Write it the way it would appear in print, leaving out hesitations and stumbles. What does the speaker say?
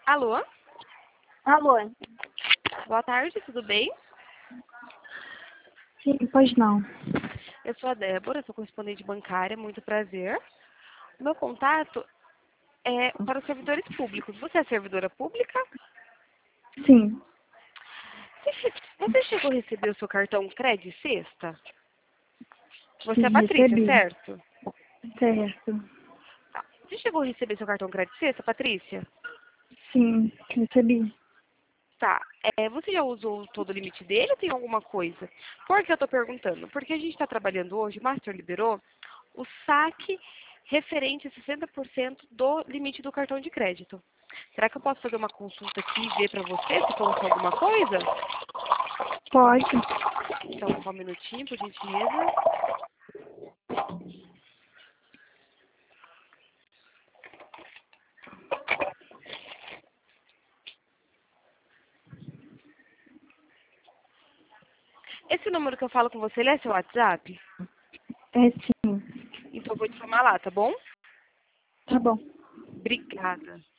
Alô? Alô? Boa tarde, tudo bem? Sim, pois não. Eu sou a Débora, sou correspondente bancária, muito prazer. O meu contato é para os servidores públicos. Você é servidora pública? Sim, Você chegou a receber o seu cartão Cred Sexta? Você é a sim, Patrícia, recebi. certo? Certo. Tá. Você chegou a receber seu cartão Cred Sexta, Patrícia? Sim, recebi. Tá. Você já usou todo o limite dele ou tem alguma coisa? Por que eu estou perguntando? Porque a gente está trabalhando hoje, o Master liberou o saque referente a 60% do limite do cartão de crédito. Será que eu posso fazer uma consulta aqui e ver para você se faltou alguma coisa? Pode. Então, só um minutinho, por gentileza. Esse número que eu falo com você, ele é seu WhatsApp? É sim. Então, eu vou te chamar lá, tá bom? Tá bom. Obrigada.